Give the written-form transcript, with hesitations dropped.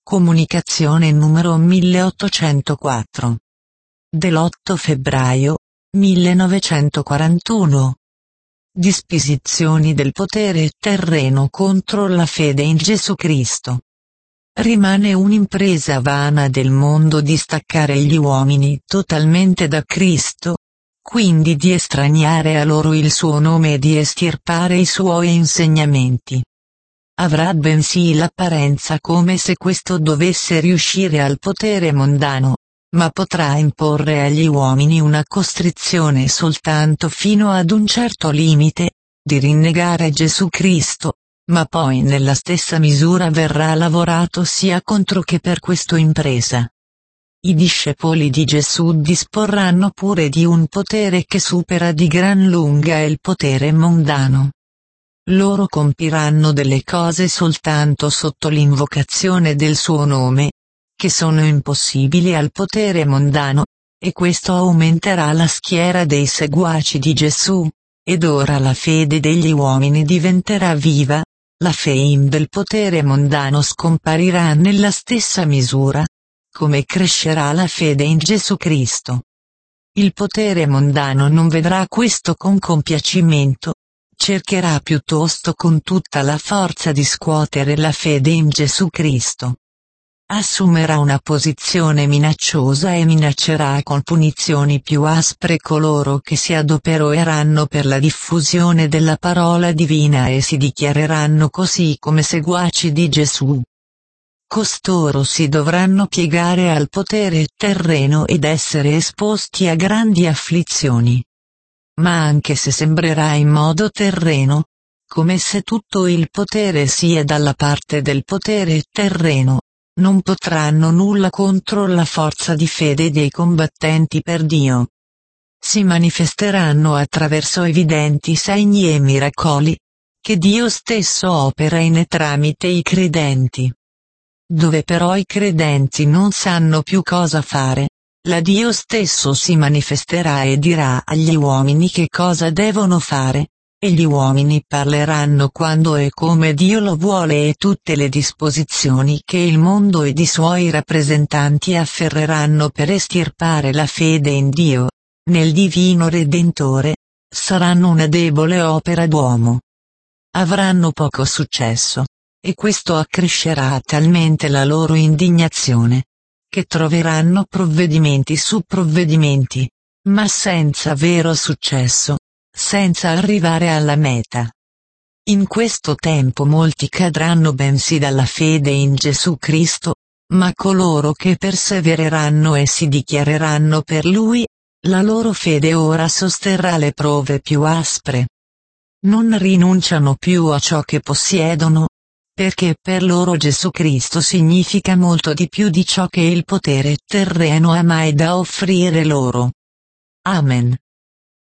Comunicazione numero 1804. Dell'8 febbraio 1941. Disposizioni del potere terreno contro la fede in Gesù Cristo. Rimane un'impresa vana del mondo di staccare gli uomini totalmente da Cristo, quindi di estraniare a loro il suo nome e di estirpare i suoi insegnamenti. Avrà bensì l'apparenza come se questo dovesse riuscire al potere mondano, ma potrà imporre agli uomini una costrizione soltanto fino ad un certo limite, di rinnegare Gesù Cristo, ma poi nella stessa misura verrà lavorato sia contro che per questa impresa. I discepoli di Gesù disporranno pure di un potere che supera di gran lunga il potere mondano. Loro compiranno delle cose soltanto sotto l'invocazione del suo nome, che sono impossibili al potere mondano, e questo aumenterà la schiera dei seguaci di Gesù, ed ora la fede degli uomini diventerà viva, la fame del potere mondano scomparirà nella stessa misura, come crescerà la fede in Gesù Cristo. Il potere mondano non vedrà questo con compiacimento, cercherà piuttosto con tutta la forza di scuotere la fede in Gesù Cristo. Assumerà una posizione minacciosa e minaccerà con punizioni più aspre coloro che si adopereranno per la diffusione della parola divina e si dichiareranno così come seguaci di Gesù. Costoro si dovranno piegare al potere terreno ed essere esposti a grandi afflizioni. Ma anche se sembrerà in modo terreno, come se tutto il potere sia dalla parte del potere terreno, non potranno nulla contro la forza di fede dei combattenti per Dio. Si manifesteranno attraverso evidenti segni e miracoli, che Dio stesso opera in e tramite i credenti. Dove però i credenti non sanno più cosa fare, la Dio stesso si manifesterà e dirà agli uomini che cosa devono fare, e gli uomini parleranno quando e come Dio lo vuole e tutte le disposizioni che il mondo ed i suoi rappresentanti afferreranno per estirpare la fede in Dio, nel divino Redentore, saranno una debole opera d'uomo. Avranno poco successo, e questo accrescerà talmente la loro indignazione, che troveranno provvedimenti su provvedimenti, ma senza vero successo, senza arrivare alla meta. In questo tempo molti cadranno bensì dalla fede in Gesù Cristo, ma coloro che persevereranno e si dichiareranno per Lui, la loro fede ora sosterrà le prove più aspre. Non rinunciano più a ciò che possiedono, perché per loro Gesù Cristo significa molto di più di ciò che il potere terreno ha mai da offrire loro. Amen.